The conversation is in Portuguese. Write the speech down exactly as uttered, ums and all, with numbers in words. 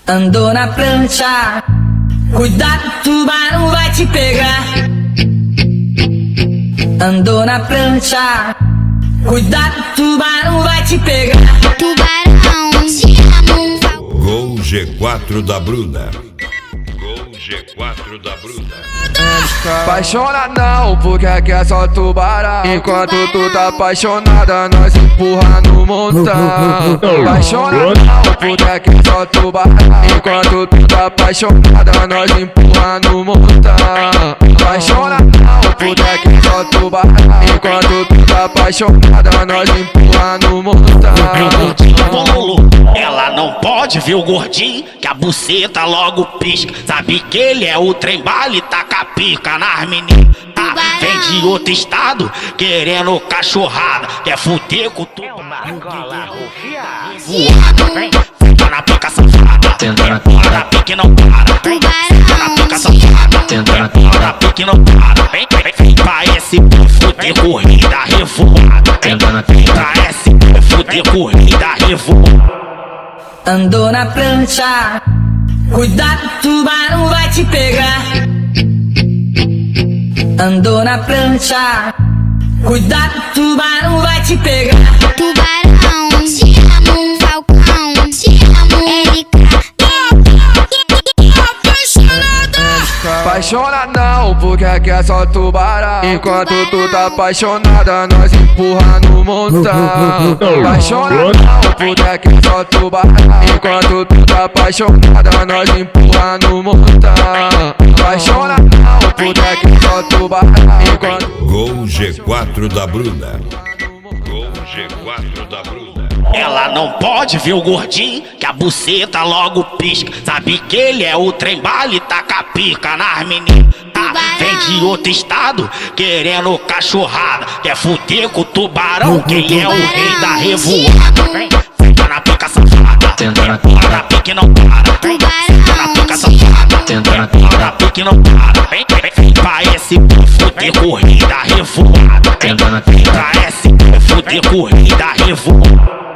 Andou na prancha, cuidado, tubarão vai te pegar. Andou na prancha, cuidado, tubarão vai te pegar. Tubarão, te amo. Gol G quatro da Bruna. Gol G quatro da Bruna. Apaixona não, porque aqui é só tubarão. Enquanto tu tá apaixonada, nós empurra no montão. Apaixona não, porque aqui é só tubarão. Enquanto tu tá apaixonada, nós empurra no montão. Apaixona não, porque aqui é só tubarão. Enquanto tu tá apaixonada, nós empurra no montão. Ela não pode ver o gordinho, que a buceta logo pisca. Sabe que ele é o trem bala e taca pica nas meninas. Ah, vem de outro estado, querendo cachorrada. Quer fuder com tudo. Voada, vem, fica na pica safada. Bora na pique não para. Fica na pica safada. Bora na pique não para. Vem, vem, vem pra esse fuder corrida revoada. Vem pra esse fuder corrida revoada. Andou na prancha, cuidado, tubarão vai te pegar. Andou na prancha, cuidado, tubarão vai te pegar. Tubarão, te amo. Falcão, te amo. L K. Apaixona não, porque aqui é só tubarão. Enquanto tu tá apaixonada, nós empurra no montão. Apaixona não, porque aqui é só tubarão. Enquanto tu tá apaixonada, nós empurra no montão. Apaixona não, porque aqui é só tubarão. Enquanto... Gol G quatro da Bruna. Gol G quatro da Bruna. Ela não pode ver o gordinho, que a buceta logo pisca. Sabe que ele é o trem bala e taca pica nas meninas. Ah, vem de outro estado, querendo cachorrada. Quer fuder com o tubarão, quem é o rei da revoada. Vem, fica na pica safada. Bora na pique não para. Fica na pica safada. Bora na pique não para. Vem, vem, vem pra esse fuder corrida revoada. Vem pra esse fuder corrida revoada.